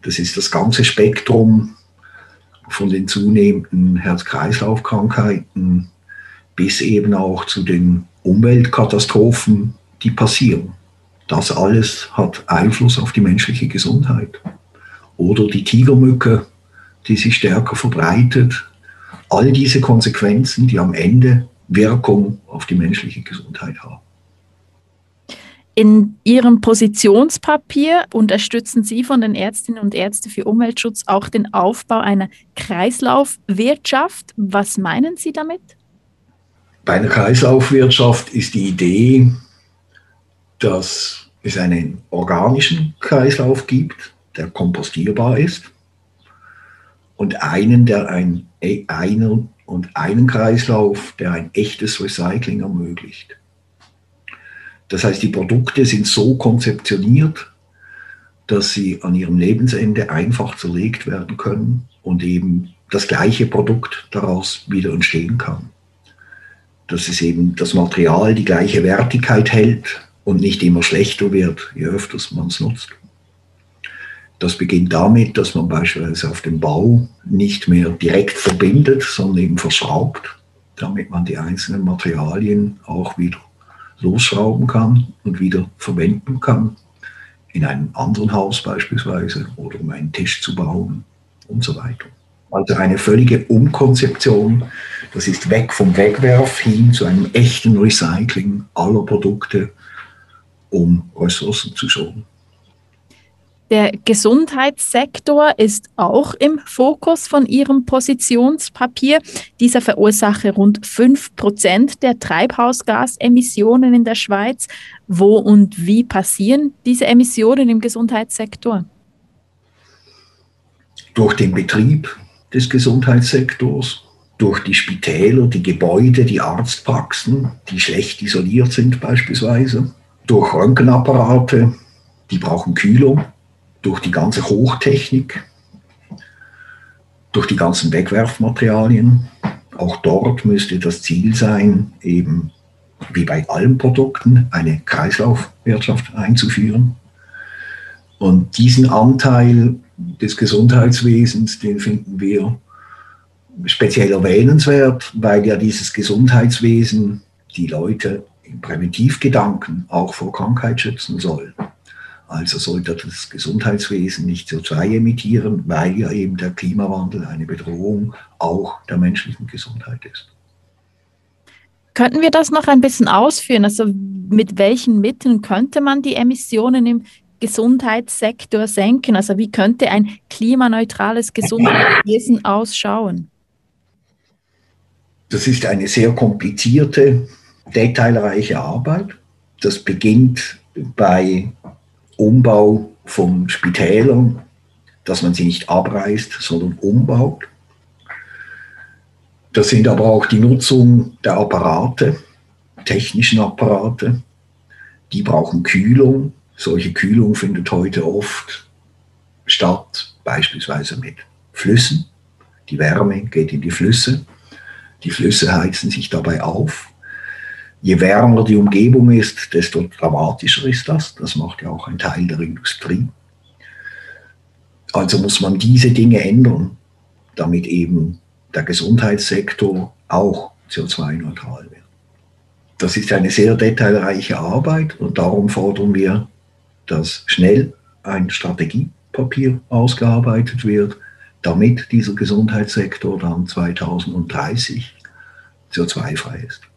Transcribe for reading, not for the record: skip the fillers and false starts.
Das ist das ganze Spektrum von den zunehmenden Herz-Kreislauf-Krankheiten bis eben auch zu den Umweltkatastrophen, die passieren. Das alles hat Einfluss auf die menschliche Gesundheit. Oder die Tigermücke, die sich stärker verbreitet. All diese Konsequenzen, die am Ende Wirkung auf die menschliche Gesundheit haben. In Ihrem Positionspapier unterstützen Sie von den Ärztinnen und Ärzten für Umweltschutz auch den Aufbau einer Kreislaufwirtschaft. Was meinen Sie damit? Bei einer Kreislaufwirtschaft ist die Idee, dass es einen organischen Kreislauf gibt, der kompostierbar ist, und einen Kreislauf, der ein echtes Recycling ermöglicht. Das heißt, die Produkte sind so konzeptioniert, dass sie an ihrem Lebensende einfach zerlegt werden können und eben das gleiche Produkt daraus wieder entstehen kann. Dass es eben das Material die gleiche Wertigkeit hält und nicht immer schlechter wird, je öfter man es nutzt. Das beginnt damit, dass man beispielsweise auf dem Bau nicht mehr direkt verbindet, sondern eben verschraubt, damit man die einzelnen Materialien auch wieder losschrauben kann und wieder verwenden kann, in einem anderen Haus beispielsweise oder um einen Tisch zu bauen und so weiter. Also eine völlige Umkonzeption, das ist weg vom Wegwerf hin zu einem echten Recycling aller Produkte, um Ressourcen zu schonen. Der Gesundheitssektor ist auch im Fokus von Ihrem Positionspapier. Dieser verursache rund 5% der Treibhausgasemissionen in der Schweiz. Wo und wie passieren diese Emissionen im Gesundheitssektor? Durch den Betrieb des Gesundheitssektors, durch die Spitäler, die Gebäude, die Arztpraxen, die schlecht isoliert sind beispielsweise, durch Röntgenapparate, die brauchen Kühlung, durch die ganze Hochtechnik, durch die ganzen Wegwerfmaterialien. Auch dort müsste das Ziel sein, eben wie bei allen Produkten eine Kreislaufwirtschaft einzuführen. Und diesen Anteil des Gesundheitswesens, den finden wir speziell erwähnenswert, weil ja dieses Gesundheitswesen die Leute im Präventivgedanken auch vor Krankheit schützen soll. Also sollte das Gesundheitswesen nicht CO2 emittieren, weil ja eben der Klimawandel eine Bedrohung auch der menschlichen Gesundheit ist. Könnten wir das noch ein bisschen ausführen? Also mit welchen Mitteln könnte man die Emissionen im Gesundheitssektor senken? Also wie könnte ein klimaneutrales Gesundheitswesen ausschauen? Das ist eine sehr komplizierte, detailreiche Arbeit. Das beginnt bei Umbau von Spitälern, dass man sie nicht abreißt, sondern umbaut. Das sind aber auch die Nutzung der Apparate, technischen Apparate. Die brauchen Kühlung. Solche Kühlung findet heute oft statt, beispielsweise mit Flüssen. Die Wärme geht in die Flüsse. Die Flüsse heizen sich dabei auf. Je wärmer die Umgebung ist, desto dramatischer ist das. Das macht ja auch ein Teil der Industrie. Also muss man diese Dinge ändern, damit eben der Gesundheitssektor auch CO2-neutral wird. Das ist eine sehr detailreiche Arbeit und darum fordern wir, dass schnell ein Strategiepapier ausgearbeitet wird, damit dieser Gesundheitssektor dann 2030 CO2-frei ist.